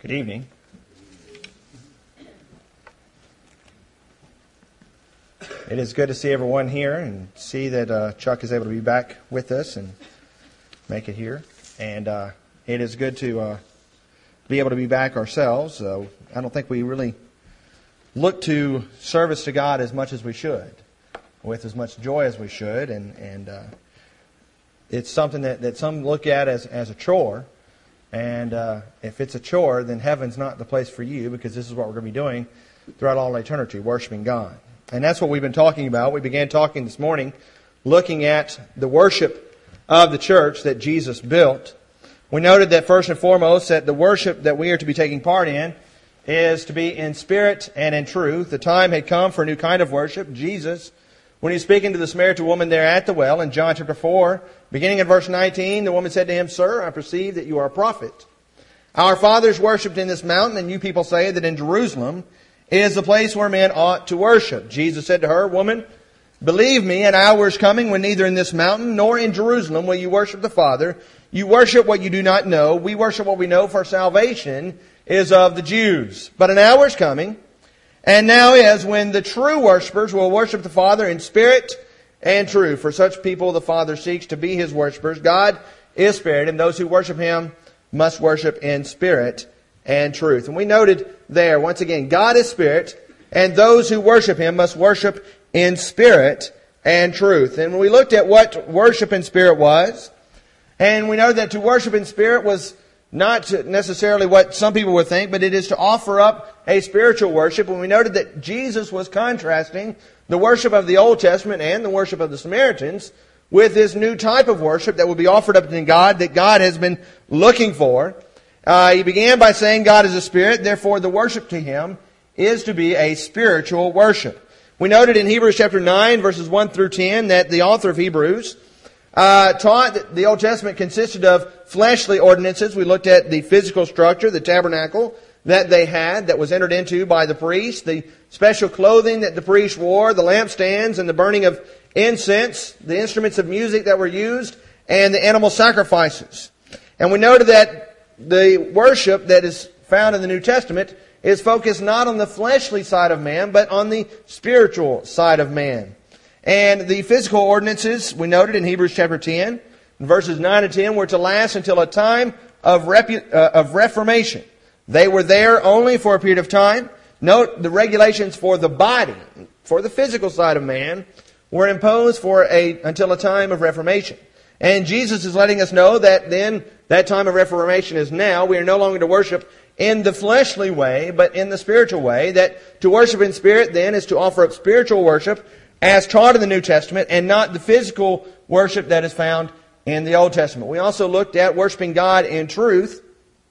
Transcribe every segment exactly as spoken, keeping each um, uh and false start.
Good evening. It is good to see everyone here and see that uh, Chuck is able to be back with us and make it here. And uh, it is good to uh, be able to be back ourselves. Uh, I don't think we really look to service to God as much as we should, with as much joy as we should. And, and uh, it's something that, that some look at as, as a chore. And uh, if it's a chore, then heaven's not the place for you, because this is what we're going to be doing throughout all eternity, worshiping God. And that's what we've been talking about. We began talking this morning, looking at the worship of the church that Jesus built. We noted that first and foremost, that the worship that we are to be taking part in is to be in spirit and in truth. The time had come for a new kind of worship. Jesus, when he was speaking to the Samaritan woman there at the well in John chapter four, beginning in verse nineteen, the woman said to him, "Sir, I perceive that you are a prophet. Our fathers worshipped in this mountain, and you people say that in Jerusalem is the place where men ought to worship." Jesus said to her, "Woman, believe me, an hour is coming when neither in this mountain nor in Jerusalem will you worship the Father. You worship what you do not know. We worship what we know, for salvation is of the Jews. But an hour is coming, and now is, when the true worshipers will worship the Father in spirit and truth. For such people the Father seeks to be His worshipers. God is spirit, and those who worship Him must worship in spirit and truth." And we noted there, once again, God is spirit, and those who worship Him must worship in spirit and truth. And we looked at what worship in spirit was, and we know that to worship in spirit was not necessarily what some people would think, but it is to offer up a spiritual worship. And we noted that Jesus was contrasting the worship of the Old Testament and the worship of the Samaritans with this new type of worship that would be offered up to God, that God has been looking for. Uh, he began by saying God is a spirit, therefore the worship to Him is to be a spiritual worship. We noted in Hebrews chapter nine, verses one through ten, that the author of Hebrews uh, taught that the Old Testament consisted of fleshly ordinances. We looked at the physical structure, the tabernacle that they had, that was entered into by the priest, the special clothing that the priest wore, the lampstands and the burning of incense, the instruments of music that were used, and the animal sacrifices. And we noted that the worship that is found in the New Testament is focused not on the fleshly side of man, but on the spiritual side of man. And the physical ordinances, we noted in Hebrews chapter ten, verses nine and ten, were to last until a time of, repu- uh, of reformation. They were there only for a period of time. Note the regulations for the body, for the physical side of man, were imposed for a until a time of reformation. And Jesus is letting us know that then that time of reformation is now. We are no longer to worship in the fleshly way, but in the spiritual way. That to worship in spirit then is to offer up spiritual worship as taught in the New Testament, and not the physical worship that is found in the Old Testament. We also looked at worshiping God in truth,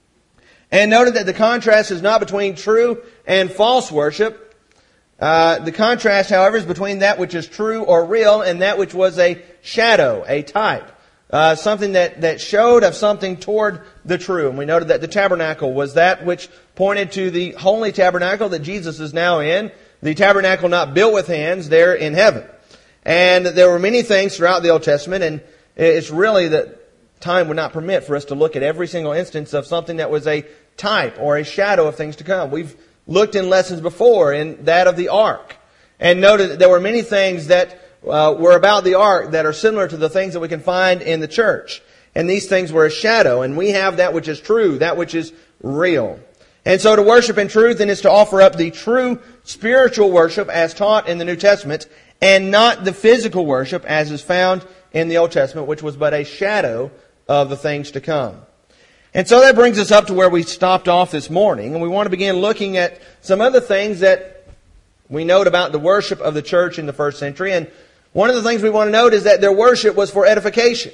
and noted that the contrast is not between true and false worship. Uh, the contrast, however, is between that which is true or real and that which was a shadow, a type. Uh, something that, that showed of something toward the true. And we noted that the tabernacle was that which pointed to the holy tabernacle that Jesus is now in. The tabernacle not built with hands there in heaven. And there were many things throughout the Old Testament, and it's really that time would not permit for us to look at every single instance of something that was a type or a shadow of things to come. We've looked in lessons before in that of the ark, and noted that there were many things that uh, were about the ark that are similar to the things that we can find in the church. And these things were a shadow, and we have that which is true, that which is real. And so to worship in truth then is to offer up the true spiritual worship as taught in the New Testament, and not the physical worship as is found in the Old Testament, which was but a shadow of the things to come. And so that brings us up to where we stopped off this morning, and we want to begin looking at some other things that we note about the worship of the church in the first century. And one of the things we want to note is that their worship was for edification.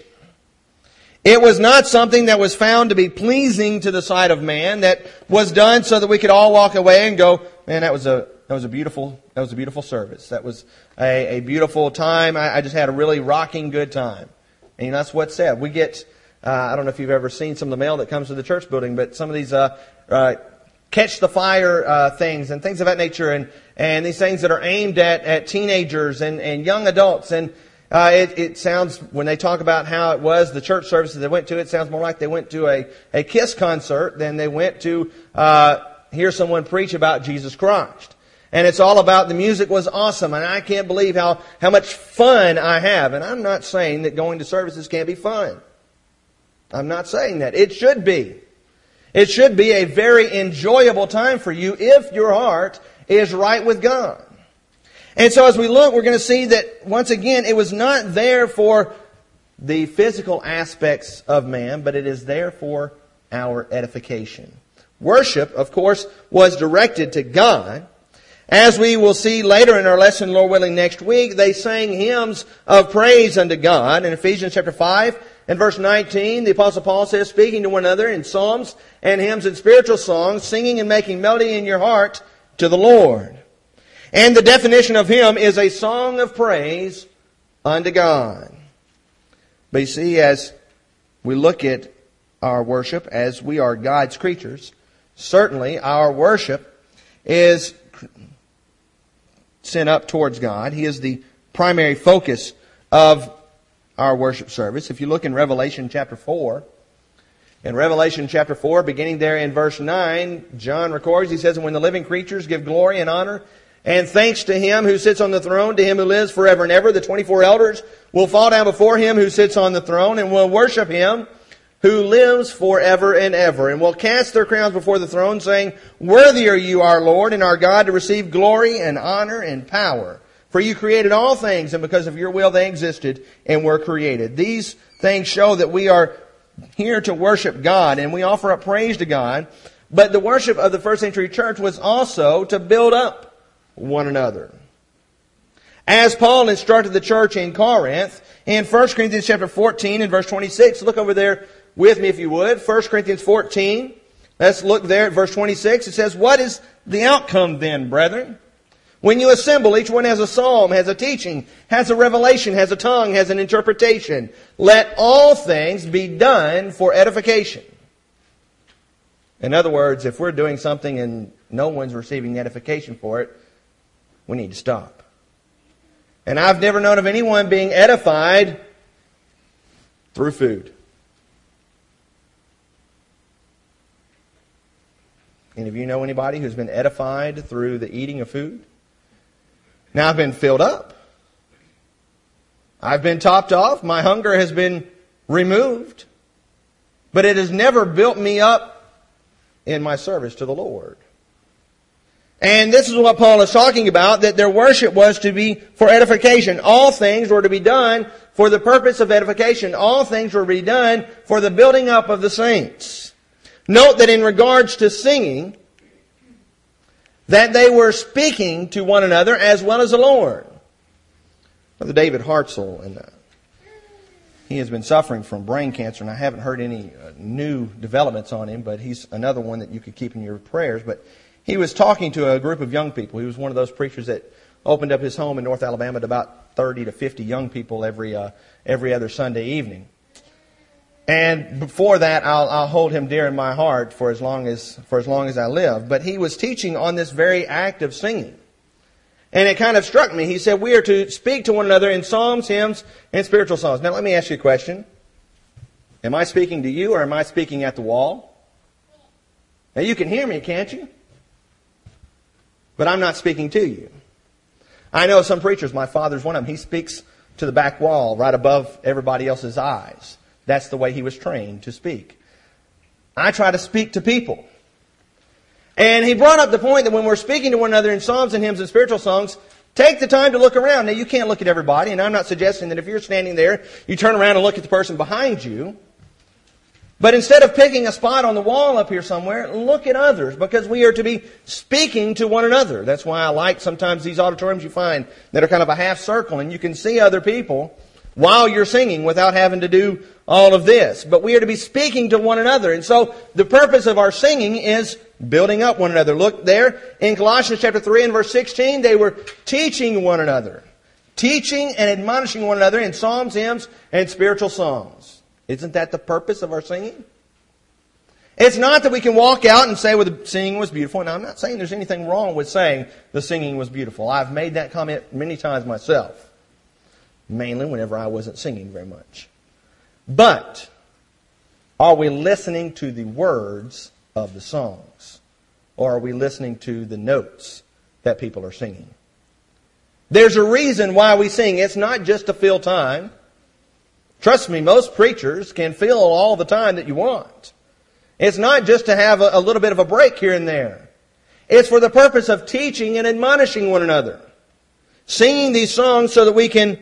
It was not something that was found to be pleasing to the sight of man, that was done so that we could all walk away and go, "Man, that was a that was a beautiful that was a beautiful service. That was a, a beautiful time. I, I just had a really rocking good time." And you know, that's what's said. We get uh, I don't know if you've ever seen some of the mail that comes to the church building, but some of these uh, uh, catch the fire uh, things and things of that nature, and and these things that are aimed at at teenagers and and young adults, and Uh, it, it sounds, when they talk about how it was, the church services they went to, it sounds more like they went to a, a Kiss concert than they went to uh, hear someone preach about Jesus Christ. And it's all about the music was awesome, and I can't believe how, how much fun I have. And I'm not saying that going to services can't be fun. I'm not saying that. It should be. It should be a very enjoyable time for you if your heart is right with God. And so as we look, we're going to see that, once again, it was not there for the physical aspects of man, but it is there for our edification. Worship, of course, was directed to God. As we will see later in our lesson, Lord willing, next week, they sang hymns of praise unto God. In Ephesians chapter five and verse nineteen, the Apostle Paul says, speaking to one another in psalms and hymns and spiritual songs, singing and making melody in your heart to the Lord. And the definition of hymn is a song of praise unto God. But you see, as we look at our worship, as we are God's creatures, certainly our worship is sent up towards God. He is the primary focus of our worship service. If you look in Revelation chapter four, in Revelation chapter four, beginning there in verse nine, John records, he says, and when the living creatures give glory and honor and thanks to Him who sits on the throne, to Him who lives forever and ever, the twenty-four elders will fall down before Him who sits on the throne and will worship Him who lives forever and ever, and will cast their crowns before the throne, saying, worthy are you, our Lord and our God, to receive glory and honor and power. For you created all things, and because of your will they existed and were created. These things show that we are here to worship God, and we offer up praise to God. But the worship of the first century church was also to build up one another. As Paul instructed the church in Corinth, in First Corinthians chapter fourteen and verse twenty-six, look over there with me if you would. First Corinthians fourteen, let's look there at verse twenty-six. It says, what is the outcome then, brethren? When you assemble, each one has a psalm, has a teaching, has a revelation, has a tongue, has an interpretation. Let all things be done for edification. In other words, if we're doing something and no one's receiving edification for it, we need to stop. And I've never known of anyone being edified through food. Any of you know anybody who's been edified through the eating of food? Now I've been filled up. I've been topped off. My hunger has been removed. But it has never built me up in my service to the Lord. And this is what Paul is talking about, that their worship was to be for edification. All things were to be done for the purpose of edification. All things were to be done for the building up of the saints. Note that in regards to singing, that they were speaking to one another as well as the Lord. Brother David Hartzell, and uh, he has been suffering from brain cancer, and I haven't heard any uh, new developments on him, but he's another one that you could keep in your prayers. But he was talking to a group of young people. He was one of those preachers that opened up his home in North Alabama to about thirty to fifty young people every uh, every other Sunday evening. And before that, I'll, I'll hold him dear in my heart for as long as for as long as I live. But he was teaching on this very act of singing. And it kind of struck me. He said, we are to speak to one another in psalms, hymns, and spiritual songs. Now let me ask you a question. Am I speaking to you or am I speaking at the wall? Now you can hear me, can't you? But I'm not speaking to you. I know some preachers, my father's one of them, he speaks to the back wall right above everybody else's eyes. That's the way he was trained to speak. I try to speak to people. And he brought up the point that when we're speaking to one another in psalms and hymns and spiritual songs, take the time to look around. Now, you can't look at everybody, and I'm not suggesting that if you're standing there, you turn around and look at the person behind you. But instead of picking a spot on the wall up here somewhere, look at others, because we are to be speaking to one another. That's why I like sometimes these auditoriums you find that are kind of a half circle, and you can see other people while you're singing without having to do all of this. But we are to be speaking to one another. And so the purpose of our singing is building up one another. Look there in Colossians chapter three and verse sixteen, they were teaching one another. Teaching and admonishing one another in psalms, hymns, and spiritual songs. Isn't that the purpose of our singing? It's not that we can walk out and say, well, the singing was beautiful. And I'm not saying there's anything wrong with saying the singing was beautiful. I've made that comment many times myself. mainly whenever I wasn't singing very much. But are we listening to the words of the songs? Or are we listening to the notes that people are singing? There's a reason why we sing. It's not just to fill time. Trust me, most preachers can fill all the time that you want. It's not just to have a, a little bit of a break here and there. It's for the purpose of teaching and admonishing one another. Singing these songs so that we can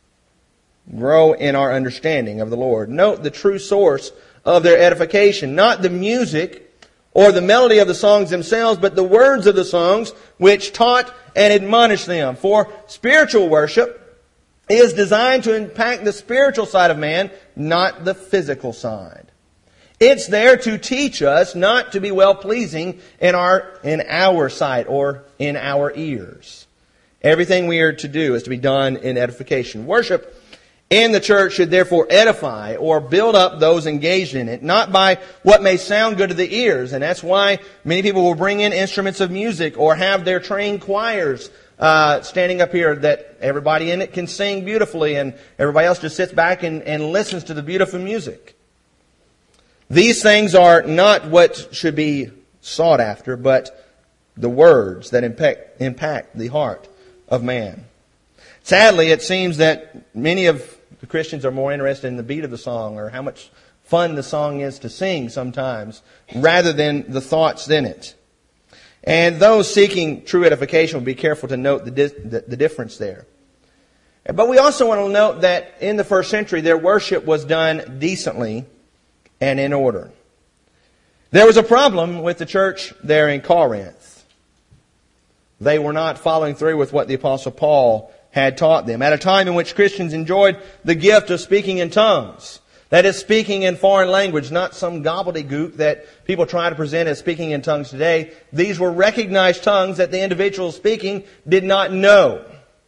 grow in our understanding of the Lord. Note the true source of their edification. Not the music or the melody of the songs themselves, but the words of the songs which taught and admonished them. For spiritual worship is designed to impact the spiritual side of man, not the physical side. It's there to teach us not to be well-pleasing in our, in our sight or in our ears. Everything we are to do is to be done in edification. Worship in the church should therefore edify or build up those engaged in it, not by what may sound good to the ears. And that's why many people will bring in instruments of music or have their trained choirs uh, standing up here that everybody in it can sing beautifully and everybody else just sits back and, and listens to the beautiful music. These things are not what should be sought after, but the words that impact, impact the heart of man. Sadly, it seems that many of the Christians are more interested in the beat of the song or how much fun the song is to sing sometimes rather than the thoughts in it. And those seeking true edification will be careful to note the, di- the, the difference there. But we also want to note that in the first century their worship was done decently and in order. There was a problem with the church there in Corinth. They were not following through with what the Apostle Paul had taught them. At a time in which Christians enjoyed the gift of speaking in tongues. That is, speaking in foreign language, not some gobbledygook that people try to present as speaking in tongues today. These were recognized tongues that the individual speaking did not know.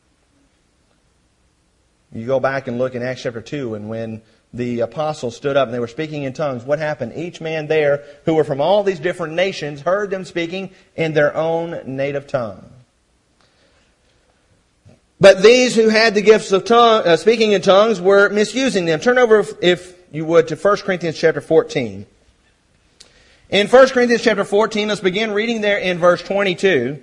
You go back and look in Acts chapter two, and when the apostles stood up and they were speaking in tongues, what happened? Each man there, who were from all these different nations, heard them speaking in their own native tongue. But these who had the gifts of tongue, uh, speaking in tongues were misusing them. Turn over, if, if you would, to First Corinthians chapter fourteen. In First Corinthians chapter fourteen, let's begin reading there in verse twenty-two.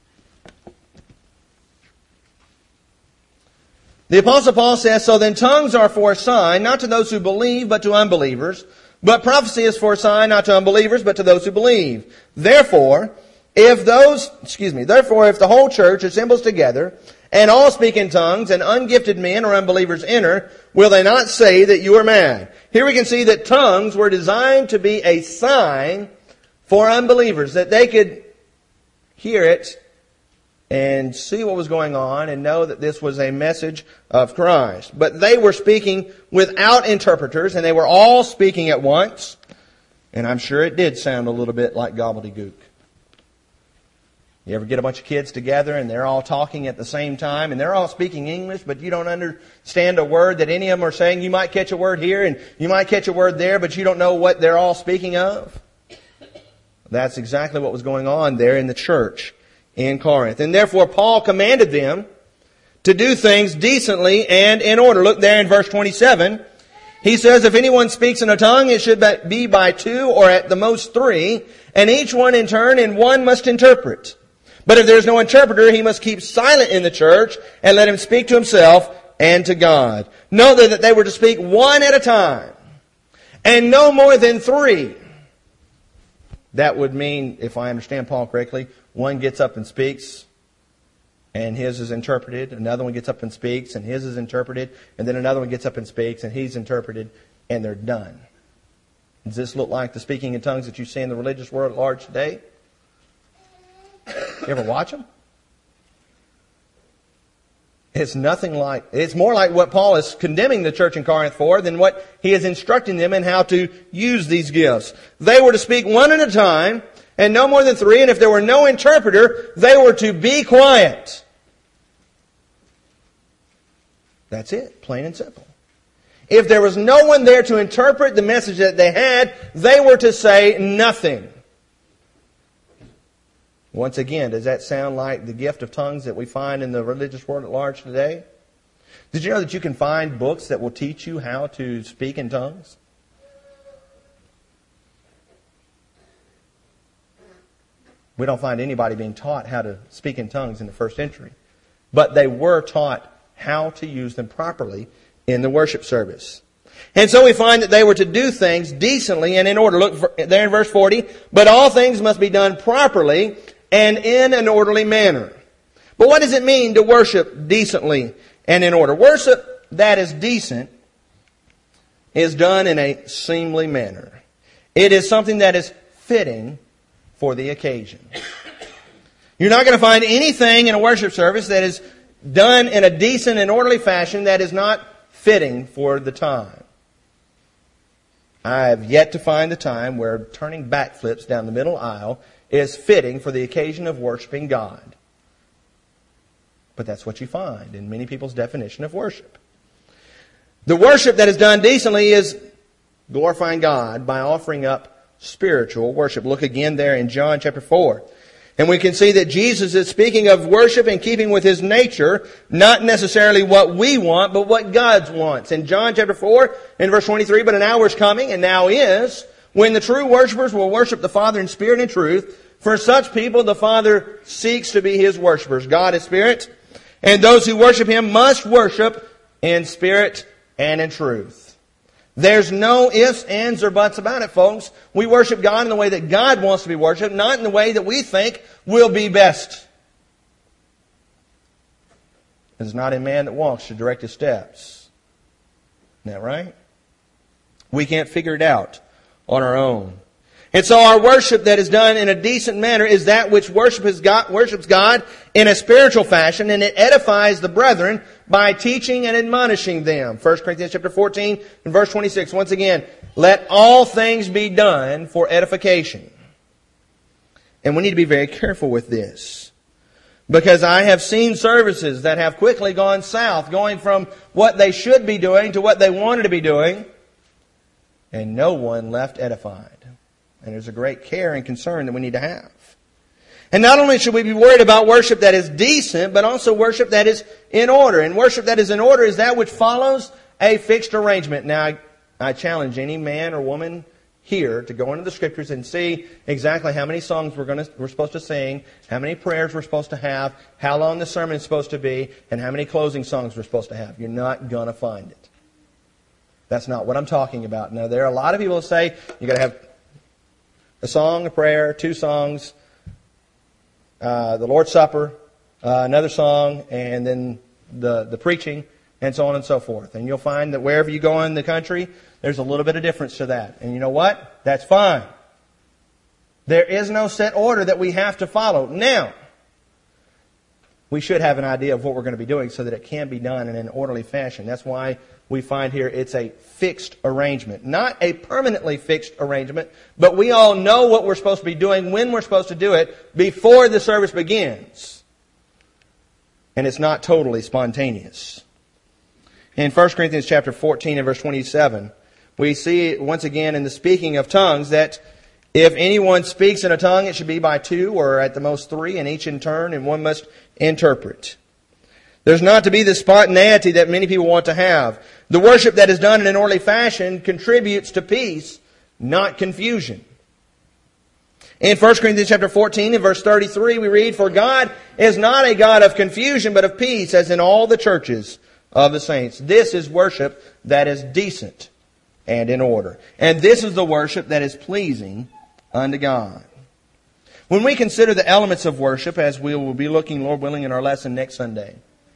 The Apostle Paul says, "So then tongues are for a sign, not to those who believe, but to unbelievers. But prophecy is for a sign, not to unbelievers, but to those who believe. Therefore, if those, excuse me, therefore if the whole church assembles together, and all speak in tongues, and ungifted men or unbelievers enter, will they not say that you are mad?" Here we can see that tongues were designed to be a sign for unbelievers, that they could hear it and see what was going on and know that this was a message of Christ. But they were speaking without interpreters, and they were all speaking at once. And I'm sure it did sound a little bit like gobbledygook. You ever get a bunch of kids together and they're all talking at the same time and they're all speaking English, but you don't understand a word that any of them are saying? You might catch a word here and you might catch a word there, but you don't know what they're all speaking of. That's exactly what was going on there in the church in Corinth. And therefore Paul commanded them to do things decently and in order. Look there in verse twenty-seven. He says, "If anyone speaks in a tongue, it should be by two or at the most three, and each one in turn, and one must interpret. But if there is no interpreter, he must keep silent in the church and let him speak to himself and to God." Know that they were to speak one at a time and no more than three. That would mean, if I understand Paul correctly, one gets up and speaks and his is interpreted. Another one gets up and speaks and his is interpreted. And then another one gets up and speaks and he's interpreted, and they're done. Does this look like the speaking in tongues that you see in the religious world at large today? You ever watch them? It's nothing like, it's more like what Paul is condemning the church in Corinth for than what he is instructing them in how to use these gifts. They were to speak one at a time and no more than three, and if there were no interpreter, they were to be quiet. That's it, plain and simple. If there was no one there to interpret the message that they had, they were to say nothing. Once again, does that sound like the gift of tongues that we find in the religious world at large today? Did you know that you can find books that will teach you how to speak in tongues? We don't find anybody being taught how to speak in tongues in the first century. But they were taught how to use them properly in the worship service. And so we find that they were to do things decently and in order. Look there in verse forty. But all things must be done properly and in an orderly manner. But what does it mean to worship decently and in order? Worship that is decent is done in a seemly manner. It is something that is fitting for the occasion. You're not going to find anything in a worship service that is done in a decent and orderly fashion that is not fitting for the time. I have yet to find the time where turning backflips down the middle aisle is fitting for the occasion of worshiping God. But that's what you find in many people's definition of worship. The worship that is done decently is glorifying God by offering up spiritual worship. Look again there in John chapter four. And we can see that Jesus is speaking of worship in keeping with His nature, not necessarily what we want, but what God wants. In John chapter four, in verse twenty-three, but an hour is coming, and now is, when the true worshipers will worship the Father in spirit and truth. For such people the Father seeks to be His worshipers. God is spirit, and those who worship Him must worship in spirit and in truth. There's no ifs, ands, or buts about it, folks. We worship God in the way that God wants to be worshipped, not in the way that we think will be best. It's not a man that walks to direct his steps. Isn't that right? We can't figure it out on our own. And so our worship that is done in a decent manner is that which worships God, worships God in a spiritual fashion, and it edifies the brethren by teaching and admonishing them. First Corinthians chapter fourteen and verse twenty-six. Once again, let all things be done for edification. And we need to be very careful with this. Because I have seen services that have quickly gone south, going from what they should be doing to what they wanted to be doing, and no one left edified. And there's a great care and concern that we need to have. And not only should we be worried about worship that is decent, but also worship that is in order. And worship that is in order is that which follows a fixed arrangement. Now, I, I challenge any man or woman here to go into the Scriptures and see exactly how many songs we're going to, we're supposed to sing, how many prayers we're supposed to have, how long the sermon is supposed to be, and how many closing songs we're supposed to have. You're not going to find it. That's not what I'm talking about. Now, there are a lot of people who say you've got to have a song, a prayer, two songs, uh, the Lord's Supper, uh, another song, and then the, the preaching, and so on and so forth. And you'll find that wherever you go in the country, there's a little bit of difference to that. And you know what? That's fine. There is no set order that we have to follow. Now, we should have an idea of what we're going to be doing so that it can be done in an orderly fashion. That's why we find here it's a fixed arrangement. Not a permanently fixed arrangement, but we all know what we're supposed to be doing, when we're supposed to do it, before the service begins. And it's not totally spontaneous. In First Corinthians chapter fourteen and verse twenty-seven, we see once again in the speaking of tongues that if anyone speaks in a tongue, it should be by two or at the most three, and each in turn, and one must interpret. There's not to be the spontaneity that many people want to have. The worship that is done in an orderly fashion contributes to peace, not confusion. In First Corinthians chapter fourteen and verse thirty-three, we read, "For God is not a God of confusion, but of peace, as in all the churches of the saints." This is worship that is decent and in order. And this is the worship that is pleasing unto God. When we consider the elements of worship, as we will be looking, Lord willing, in our lesson next Sunday,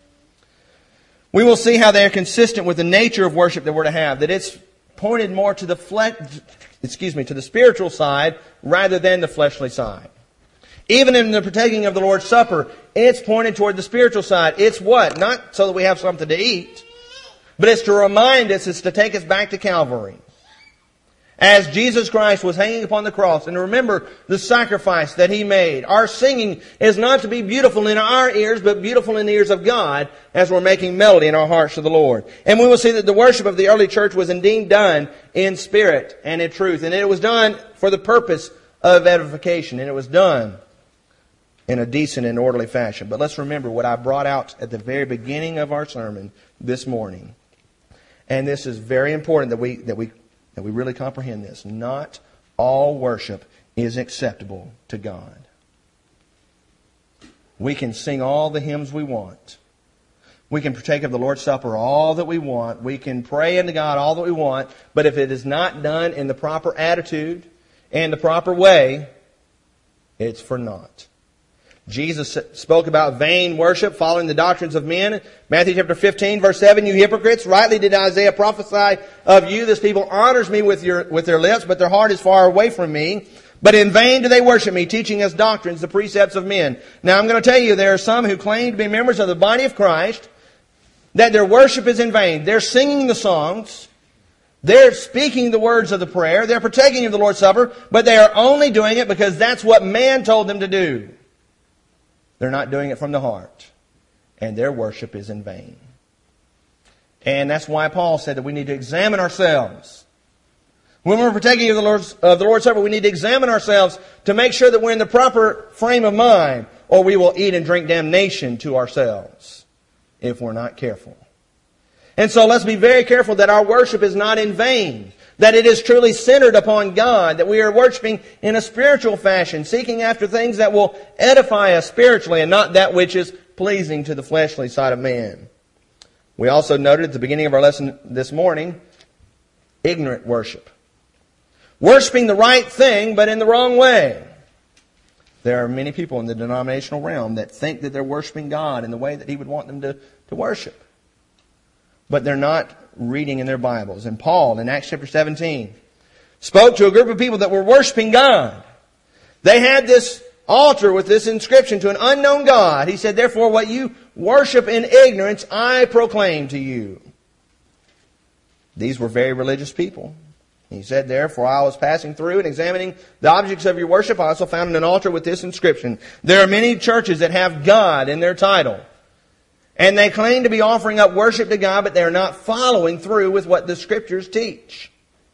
we will see how they are consistent with the nature of worship that we're to have. That it's pointed more to the flesh, excuse me, to the spiritual side rather than the fleshly side. Even in the partaking of the Lord's Supper, it's pointed toward the spiritual side. It's what? Not so that we have something to eat, but it's to remind us, it's to take us back to Calvary. As Jesus Christ was hanging upon the cross, and remember the sacrifice that He made. Our singing is not to be beautiful in our ears, but beautiful in the ears of God as we're making melody in our hearts to the Lord. And we will see that the worship of the early church was indeed done in spirit and in truth. And it was done for the purpose of edification. And it was done in a decent and orderly fashion. But let's remember what I brought out at the very beginning of our sermon this morning. And this is very important that we that we that we really comprehend this. Not all worship is acceptable to God. We can sing all the hymns we want. We can partake of the Lord's Supper all that we want. We can pray unto God all that we want. But if it is not done in the proper attitude and the proper way, it's for naught. Jesus spoke about vain worship, following the doctrines of men. Matthew chapter fifteen, verse seven, you hypocrites, rightly did Isaiah prophesy of you, this people honors me with your with their lips, but their heart is far away from me. But in vain do they worship me, teaching as doctrines the precepts of men. Now I'm going to tell you, there are some who claim to be members of the body of Christ, that their worship is in vain. They're singing the songs. They're speaking the words of the prayer. They're partaking of the Lord's Supper, but they are only doing it because that's what man told them to do. They're not doing it from the heart. And their worship is in vain. And that's why Paul said that we need to examine ourselves. When we're partaking of the Lord's, of the Lord's Supper, we need to examine ourselves to make sure that we're in the proper frame of mind, or we will eat and drink damnation to ourselves if we're not careful. And so let's be very careful that our worship is not in vain, that it is truly centered upon God, that we are worshiping in a spiritual fashion, seeking after things that will edify us spiritually and not that which is pleasing to the fleshly side of man. We also noted at the beginning of our lesson this morning, ignorant worship. Worshiping the right thing, but in the wrong way. There are many people in the denominational realm that think that they're worshiping God in the way that He would want them to, to worship. But they're not reading in their Bibles. And Paul, in Acts chapter seventeen, spoke to a group of people that were worshiping God. They had this altar with this inscription to an unknown God. He said, therefore, what you worship in ignorance, I proclaim to you. These were very religious people. He said, therefore, I was passing through and examining the objects of your worship. I also found an altar with this inscription. There are many churches that have God in their title. And they claim to be offering up worship to God, but they are not following through with what the Scriptures teach.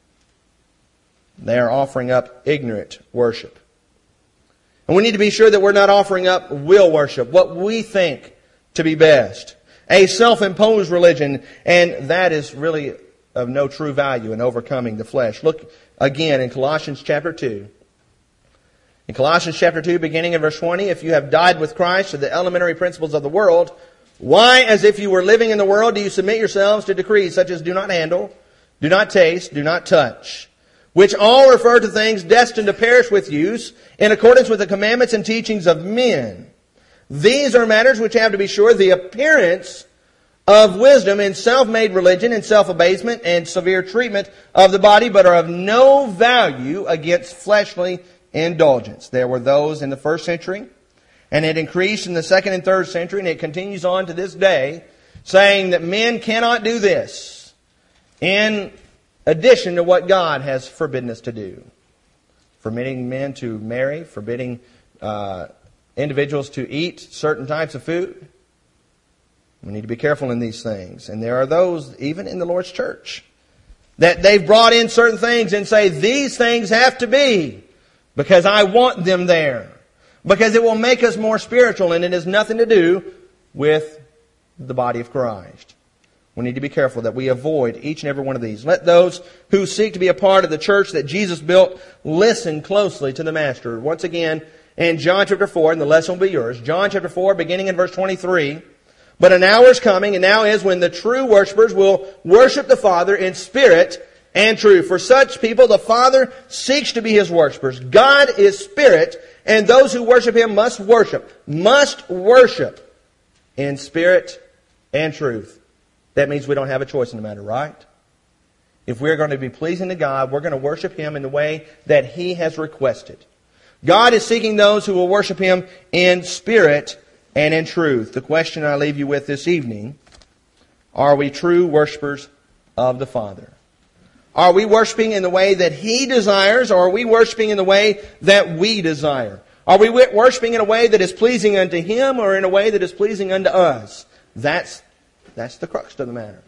They are offering up ignorant worship. And we need to be sure that we're not offering up will worship, what we think to be best. A self-imposed religion, and that is really of no true value in overcoming the flesh. Look again in Colossians chapter two. In Colossians chapter two, beginning in verse twenty, if you have died with Christ to the elementary principles of the world, why, as if you were living in the world, do you submit yourselves to decrees such as do not handle, do not taste, do not touch, which all refer to things destined to perish with use, in accordance with the commandments and teachings of men? These are matters which have, to be sure, the appearance of wisdom in self-made religion and self-abasement and severe treatment of the body, but are of no value against fleshly indulgence. There were those in the first century, and it increased in the second and third century, and it continues on to this day, saying that men cannot do this in addition to what God has forbidden us to do. Forbidding men to marry, forbidding uh, individuals to eat certain types of food. We need to be careful in these things. And there are those, even in the Lord's church, that they've brought in certain things and say, these things have to be because I want them there. Because it will make us more spiritual, and it has nothing to do with the body of Christ. We need to be careful that we avoid each and every one of these. Let those who seek to be a part of the church that Jesus built listen closely to the Master. Once again, in John chapter four, and the lesson will be yours. John chapter four, beginning in verse twenty-three. But an hour is coming, and now is, when the true worshipers will worship the Father in spirit and truth. For such people, the Father seeks to be His worshipers. God is spirit, and those who worship Him must worship, must worship in spirit and truth. That means we don't have a choice in the matter, right? If we're going to be pleasing to God, we're going to worship Him in the way that He has requested. God is seeking those who will worship Him in spirit and in truth. The question I leave you with this evening, are we true worshipers of the Father? Are we worshiping in the way that He desires, or are we worshiping in the way that we desire? Are we worshiping in a way that is pleasing unto Him, or in a way that is pleasing unto us? That's, that's the crux of the matter.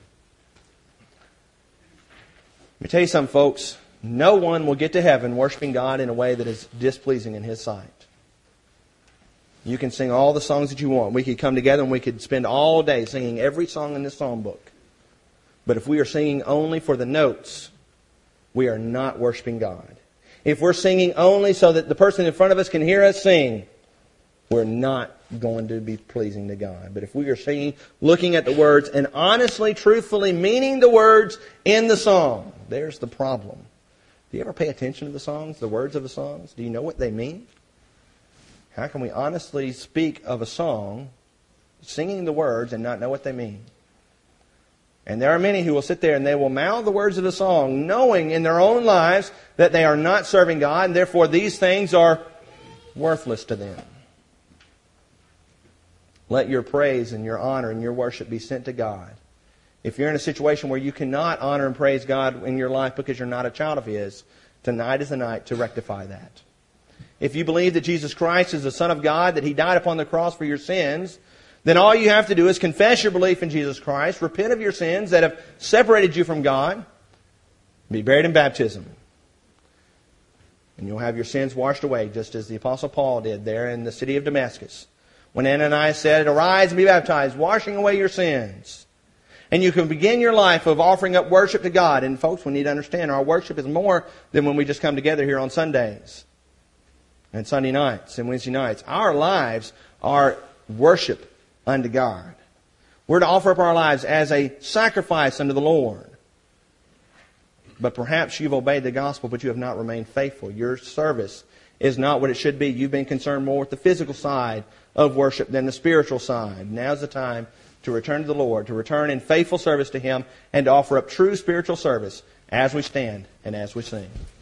Let me tell you something, folks. No one will get to heaven worshiping God in a way that is displeasing in His sight. You can sing all the songs that you want. We could come together and we could spend all day singing every song in this song book. But if we are singing only for the notes, we are not worshiping God. If we're singing only so that the person in front of us can hear us sing, we're not going to be pleasing to God. But if we are singing, looking at the words, and honestly, truthfully meaning the words in the song, there's the problem. Do you ever pay attention to the songs, the words of the songs? Do you know what they mean? How can we honestly speak of a song, singing the words, and not know what they mean? And there are many who will sit there and they will mouth the words of the song, knowing in their own lives that they are not serving God, and therefore these things are worthless to them. Let your praise and your honor and your worship be sent to God. If you're in a situation where you cannot honor and praise God in your life because you're not a child of His, tonight is the night to rectify that. If you believe that Jesus Christ is the Son of God, that He died upon the cross for your sins, then all you have to do is confess your belief in Jesus Christ, repent of your sins that have separated you from God, be buried in baptism. And you'll have your sins washed away, just as the Apostle Paul did there in the city of Damascus. When Ananias said, "Arise and be baptized, washing away your sins." And you can begin your life of offering up worship to God. And folks, we need to understand our worship is more than when we just come together here on Sundays and Sunday nights and Wednesday nights. Our lives are worship unto God. We're to offer up our lives as a sacrifice unto the Lord. But perhaps you've obeyed the gospel, but you have not remained faithful. Your service is not what it should be. You've been concerned more with the physical side of worship than the spiritual side. Now's the time to return to the Lord, to return in faithful service to Him, and to offer up true spiritual service as we stand and as we sing.